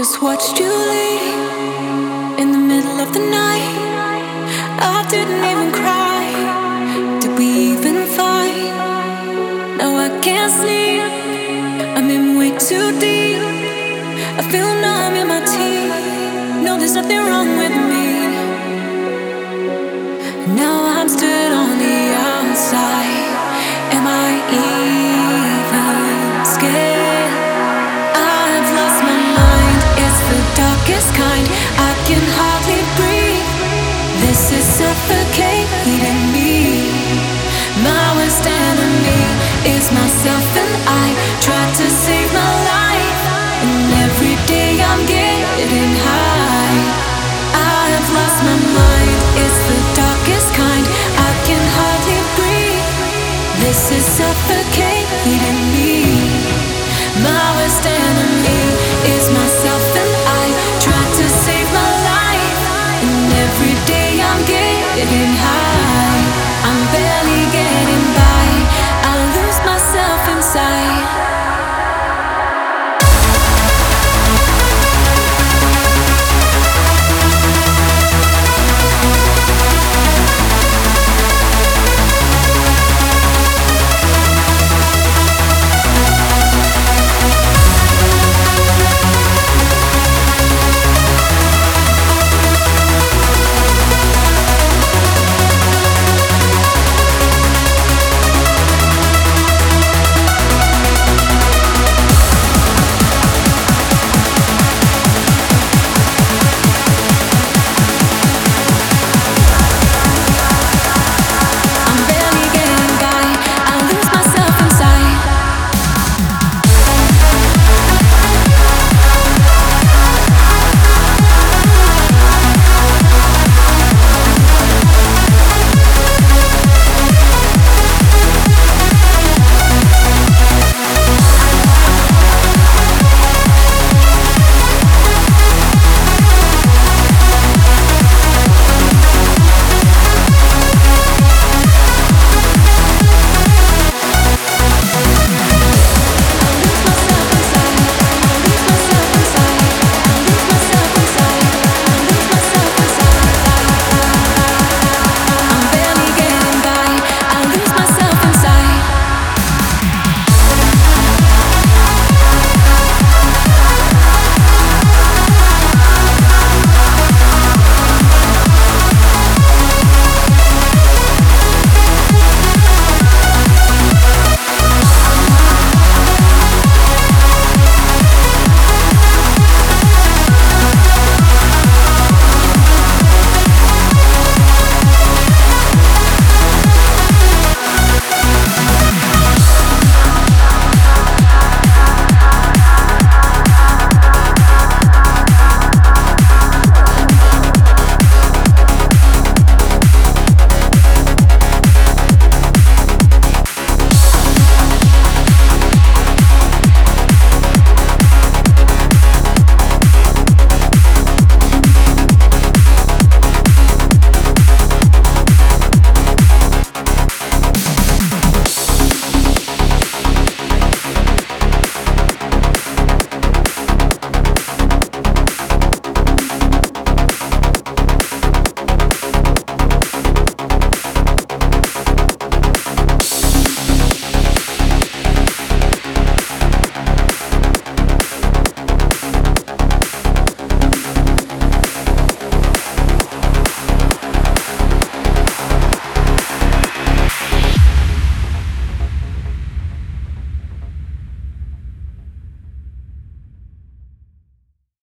Just watched you leave in the middle of the night. I didn't even cry. Did we even fight? Now I can't sleep. I'm in way too deep. I feel numb in my teeth. No, there's nothing wrong with me. Now I'm stood on the outside. Am I even scared? I've lost my mind. It's the darkest kind. I can hardly breathe. This is suffocating me. My worst enemy is myself, and I try to save my life.